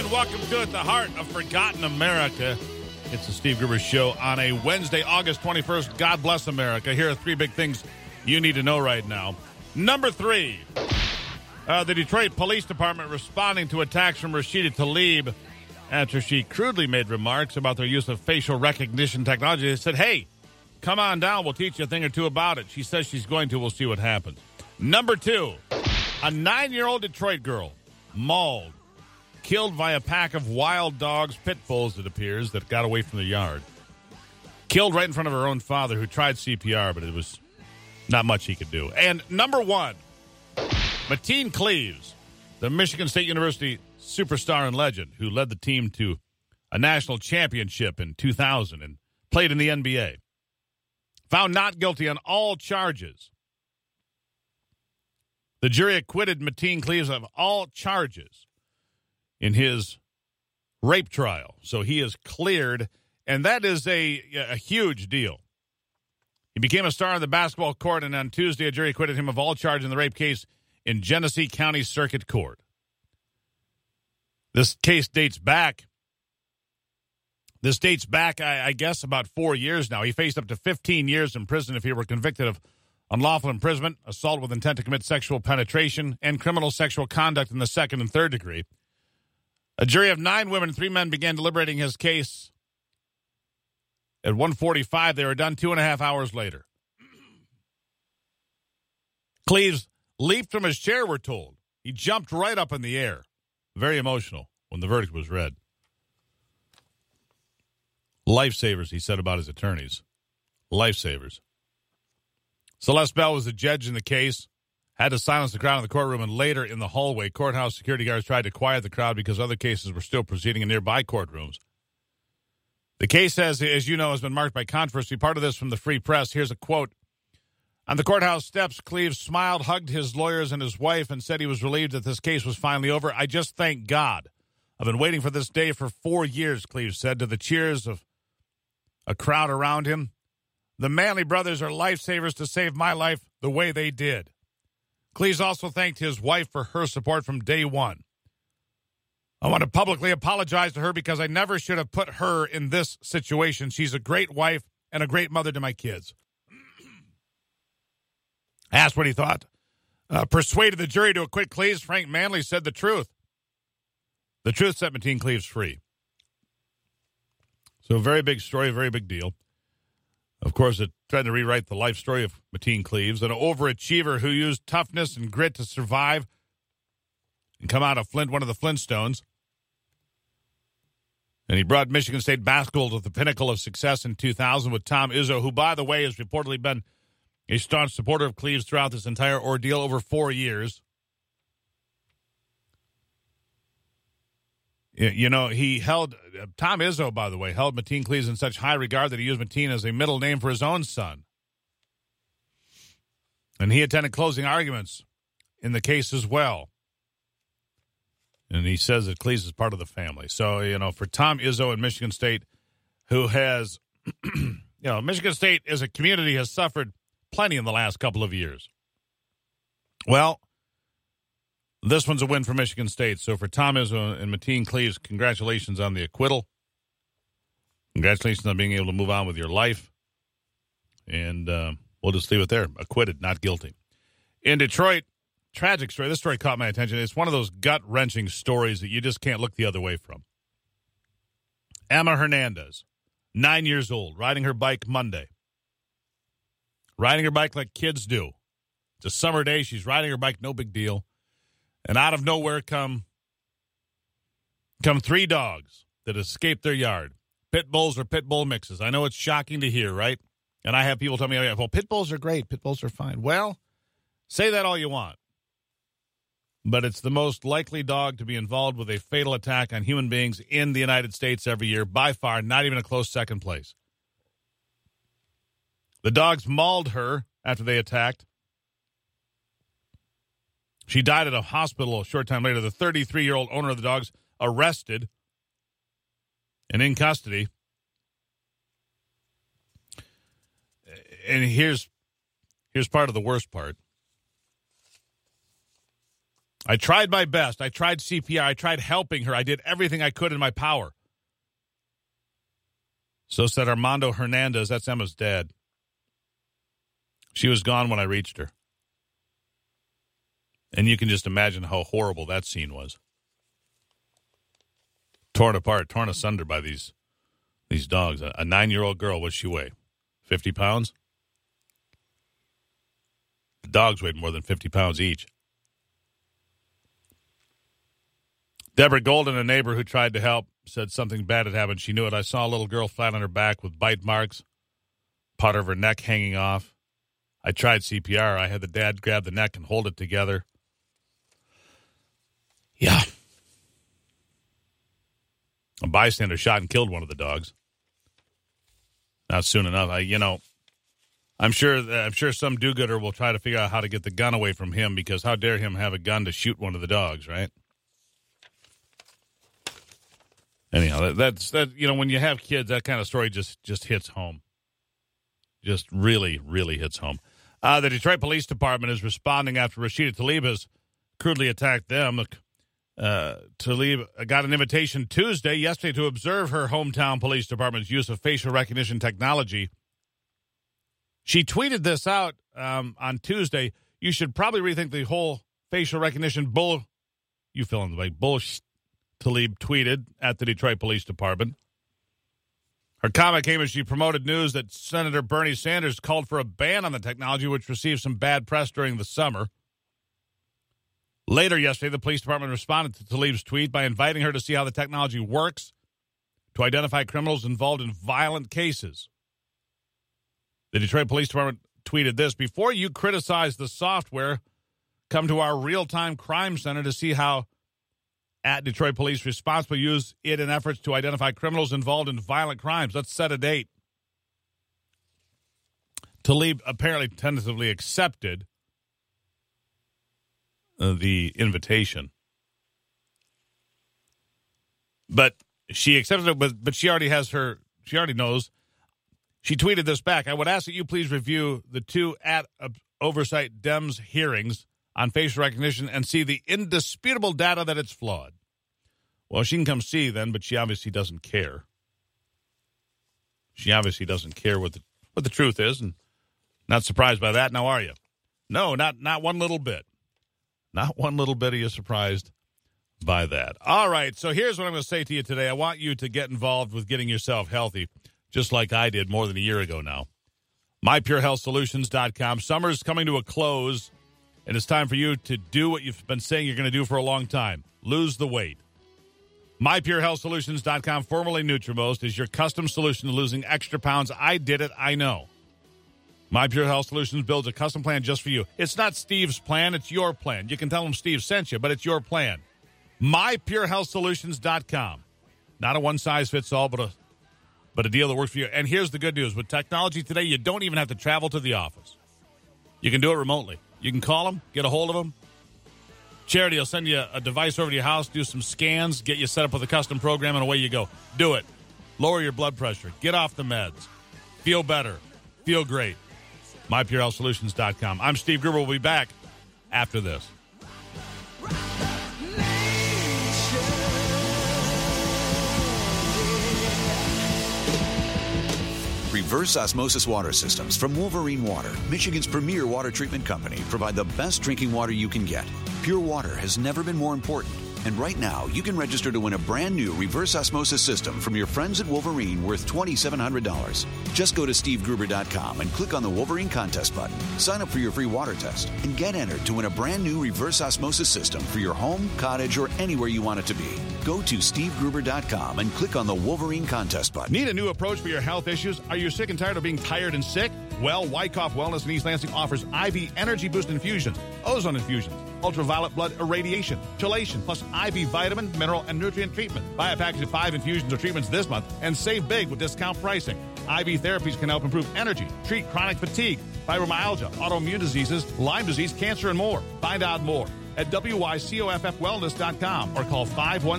and welcome to At the Heart of Forgotten America. It's the Steve Gruber Show on a Wednesday, August 21st. God bless America. Here are three big things you need to know right now. Number three, the Detroit Police Department responding to attacks from Rashida Tlaib after she crudely made remarks about their use of facial recognition technology. They said, hey, come on down. We'll teach you a thing or two about it. She says she's going to. We'll see what happens. Number two, a 9-year-old Detroit girl mauled, killed by a pack of wild dogs, pit bulls, it appears, that got away from the yard. Killed right in front of her own father, who tried CPR, but it was not much he could do. And number one, Mateen Cleaves, the Michigan State University superstar and legend, who led the team to a national championship in 2000 and played in the NBA, found not guilty on all charges. The jury acquitted Mateen Cleaves of all charges in his rape trial. So he is cleared, and that is a huge deal. He became a star on the basketball court, and on Tuesday, a jury acquitted him of all charges in the rape case in Genesee County Circuit Court. This case dates back, I guess, about 4 years now. He faced up to 15 years in prison if he were convicted of unlawful imprisonment, assault with intent to commit sexual penetration, and criminal sexual conduct in the second and third degree. A jury of 9 women and 3 men began deliberating his case. At 1:45, they were done 2.5 hours later. Cleaves leaped from his chair, we're told. He jumped right up in the air. Very emotional when the verdict was read. Lifesavers, he said about his attorneys. Lifesavers. Celeste Bell was the judge in the case, had to silence the crowd in the courtroom, and later in the hallway, courthouse security guards tried to quiet the crowd because other cases were still proceeding in nearby courtrooms. The case, as you know, has been marked by controversy. Part of this from the Free Press. Here's a quote. On the courthouse steps, Cleaves smiled, hugged his lawyers and his wife, and said he was relieved that this case was finally over. I just thank God. I've been waiting for this day for 4 years, Cleaves said to the cheers of a crowd around him. The Manley brothers are lifesavers to save my life the way they did. Cleaves also thanked his wife for her support from day one. I want to publicly apologize to her because I never should have put her in this situation. She's a great wife and a great mother to my kids. Asked what he thought. Persuaded the jury to acquit Cleaves, Frank Manley said the truth. The truth set Mateen Cleaves free. So a very big story, a very big deal. Of course, it tried to rewrite the life story of Mateen Cleaves, an overachiever who used toughness and grit to survive and come out of Flint, one of the Flintstones. And he brought Michigan State basketball to the pinnacle of success in 2000 with Tom Izzo, who, by the way, has reportedly been a staunch supporter of Cleaves throughout this entire ordeal over 4 years. You know, he held, Tom Izzo, by the way, held Mateen Cleaves in such high regard that he used Mateen as a middle name for his own son. And he attended closing arguments in the case as well. And he says that Cleaves is part of the family. So, you know, for Tom Izzo and Michigan State, who has, Michigan State as a community has suffered plenty in the last couple of years. Well, this one's a win for Michigan State. So for Tom Izzo and Mateen Cleaves, congratulations on the acquittal. Congratulations on being able to move on with your life. And we'll just leave it there. Acquitted, not guilty. In Detroit, tragic story. This story caught my attention. It's one of those gut-wrenching stories that you just can't look the other way from. Emma Hernandez, 9 years old, riding her bike Monday. Riding her bike like kids do. It's a summer day. She's riding her bike, no big deal. And out of nowhere come 3 dogs that escaped their yard. Pit bulls or pit bull mixes. I know it's shocking to hear, right? And I have people tell me, well, pit bulls are great. Pit bulls are fine. Well, say that all you want. But it's the most likely dog to be involved with a fatal attack on human beings in the United States every year. By far, not even a close second place. The dogs mauled her after they attacked. She died at a hospital a short time later. The 33-year-old owner of the dogs arrested and in custody. And here's part of the worst part. I tried my best. I tried CPR. I tried helping her. I did everything I could in my power. So said Armando Hernandez. That's Emma's dad. She was gone when I reached her. And you can just imagine how horrible that scene was. Torn apart, torn asunder by these dogs. A 9-year-old girl, what'd she weigh? 50 pounds? The dogs weighed more than 50 pounds each. Deborah Golden, a neighbor who tried to help, said something bad had happened. She knew it. I saw a little girl flat on her back with bite marks, part of her neck hanging off. I tried CPR. I had the dad grab the neck and hold it together. Yeah. A bystander shot and killed one of the dogs. Not soon enough. I'm sure some do-gooder will try to figure out how to get the gun away from him, because how dare him have a gun to shoot one of the dogs, right? Anyhow, that's when you have kids, that kind of story just hits home. Just really, really hits home. The Detroit Police Department is responding after Rashida Tlaib has crudely attacked them. Tlaib got an invitation yesterday, to observe her hometown police department's use of facial recognition technology. She tweeted this out on Tuesday. You should probably rethink the whole facial recognition bull. You fill in the blank. Bullshit. Tlaib tweeted at the Detroit Police Department. Her comment came as she promoted news that Senator Bernie Sanders called for a ban on the technology, which received some bad press during the summer. Later yesterday, the police department responded to Tlaib's tweet by inviting her to see how the technology works to identify criminals involved in violent cases. The Detroit Police Department tweeted this: before you criticize the software, come to our real-time crime center to see how at Detroit Police responsibly use it in efforts to identify criminals involved in violent crimes. Let's set a date. Tlaib apparently tentatively accepted the invitation. But she accepted it, but she already knows. She tweeted this back: I would ask that you please review the 2 at Oversight Dems hearings on facial recognition and see the indisputable data that it's flawed. Well, she can come see then, but she obviously doesn't care. She obviously doesn't care what the truth is, and not surprised by that, now are you? No, not one little bit. Not one little bit are you surprised by that. All right, so here's what I'm going to say to you today. I want you to get involved with getting yourself healthy, just like I did more than a year ago now. MyPureHealthSolutions.com. Summer's coming to a close, and it's time for you to do what you've been saying you're going to do for a long time. Lose the weight. MyPureHealthSolutions.com, formerly Nutrimost, is your custom solution to losing extra pounds. I did it. I know. My Pure Health Solutions builds a custom plan just for you. It's not Steve's plan. It's your plan. You can tell him Steve sent you, but it's your plan. MyPureHealthSolutions.com. Not a one-size-fits-all, but a deal that works for you. And here's the good news. With technology today, you don't even have to travel to the office. You can do it remotely. You can call them, get a hold of them. Charity will send you a device over to your house, do some scans, get you set up with a custom program, and away you go. Do it. Lower your blood pressure. Get off the meds. Feel better. Feel great. MyPureHealthSolutions.com. I'm Steve Gruber. We'll be back after this. Reverse osmosis water systems from Wolverine Water, Michigan's premier water treatment company, provide the best drinking water you can get. Pure water has never been more important. And right now, you can register to win a brand new reverse osmosis system from your friends at Wolverine worth $2,700. Just go to SteveGruber.com and click on the Wolverine contest button. Sign up for your free water test and get entered to win a brand new reverse osmosis system for your home, cottage, or anywhere you want it to be. Go to SteveGruber.com and click on the Wolverine contest button. Need a new approach for your health issues? Are you sick and tired of being tired and sick? Well, Wyckoff Wellness in East Lansing offers IV Energy Boost infusions, ozone infusions, ultraviolet blood irradiation, chelation, plus IV vitamin, mineral, and nutrient treatment. Buy a package of 5 infusions or treatments this month and save big with discount pricing. IV therapies can help improve energy, treat chronic fatigue, fibromyalgia, autoimmune diseases, Lyme disease, cancer, and more. Find out more at WYCOFFwellness.com or call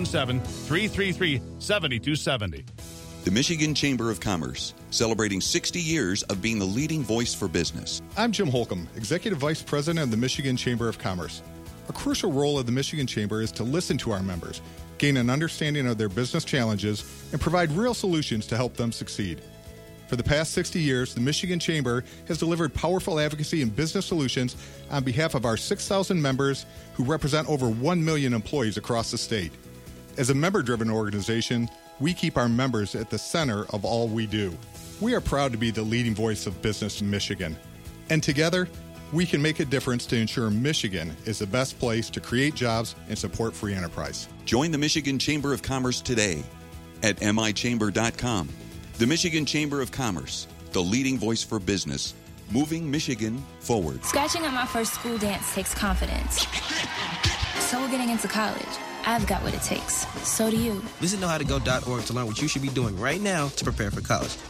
517-333-7270. The Michigan Chamber of Commerce, celebrating 60 years of being the leading voice for business. I'm Jim Holcomb, Executive Vice President of the Michigan Chamber of Commerce. A crucial role of the Michigan Chamber is to listen to our members, gain an understanding of their business challenges, and provide real solutions to help them succeed. For the past 60 years, the Michigan Chamber has delivered powerful advocacy and business solutions on behalf of our 6,000 members who represent over 1 million employees across the state. As a member-driven organization, we keep our members at the center of all we do. We are proud to be the leading voice of business in Michigan. And together, we can make a difference to ensure Michigan is the best place to create jobs and support free enterprise. Join the Michigan Chamber of Commerce today at michamber.com. The Michigan Chamber of Commerce, the leading voice for business, moving Michigan forward. Scratching at my first school dance takes confidence. So getting into college, I've got what it takes. So do you. Visit knowhowtogo.org to learn what you should be doing right now to prepare for college.